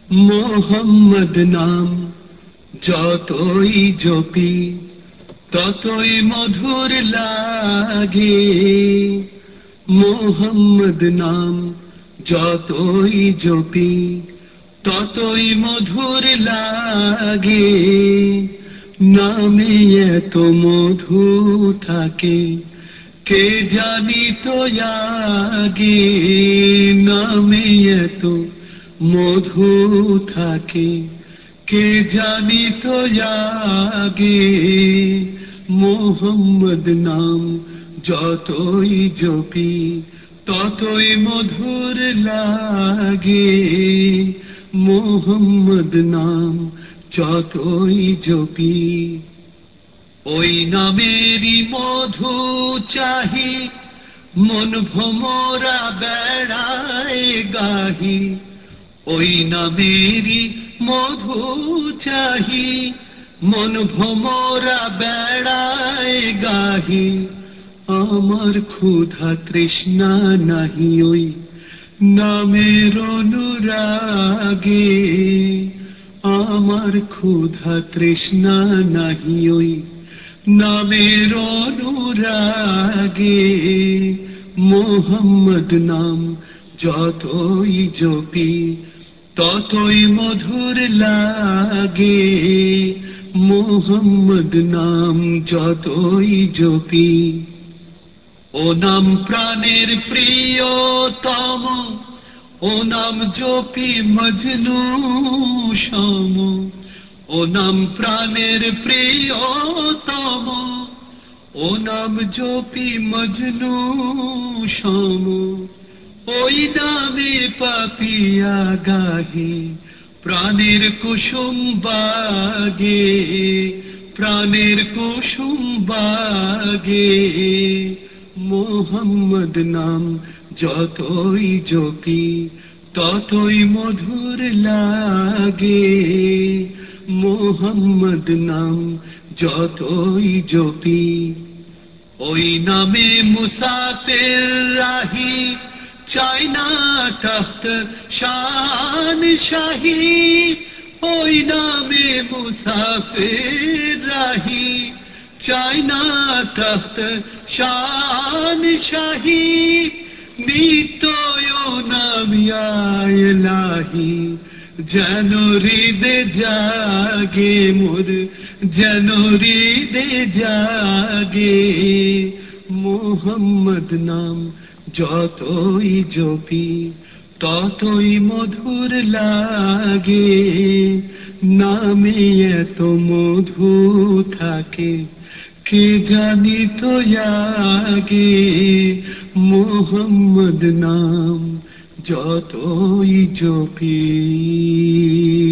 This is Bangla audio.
মোহাম্মদ নাম যতই জপি ততই মধুর লাগে। মোহাম্মদ নাম যতই জপি ততই মধুর লাগে। নামে এত মধু থাকে কে জানিত আগে। নামে এত মধু থাকে কে জানিত আগে। মোহাম্মদ নাম যতই জপি ততই মধুর লাগে। মোহাম্মদ নাম যতই জপি ওই নামেরই মধু চাহি মন ভোমরা বেড়ায় গাহি। ওই নামেরই মধু চাহি মন ভোমরা বেড়ায় গাহি। আমার ক্ষুধা তৃষ্ণা নাহি ওই নামের অনুরাগে। আমার ক্ষুধা তৃষ্ণা নাহি ওই নামের অনুরাগে। মোহাম্মদ নাম যতই জপি ততই মধুর লাগে। মোহাম্মদ নাম যতই জপি ও নাম প্রাণের প্রিয়তম। ও নাম জপি মজনু সম। ও নাম প্রাণের প্রিয়তম। ও নাম জপি মজনু সম। ওই নামে পাপিয়া গাহে প্রাণের কুসুম বাগে। প্রাণের কুসুম বাগে। মোহাম্মদ নাম যতই জপি ততই মধুর লাগে। মোহাম্মদ নাম যতই জপি ওই নামে মুসাফির রাহি চাই না তখ্ত শান শাহী। ওই নামে মুসাফির রাহি চাই না তখ্ত শান শাহী। নিত্য ও নাম ইয়া ইলাহি যেন হৃদে জাগে মোর যেন হৃদে জাগে। মোহাম্মদ নাম যতই জপি ততই মধুর লাগে। নামে এত মধু থাকে কে জানিত আগে। মোহাম্মদ নাম যতই জপি।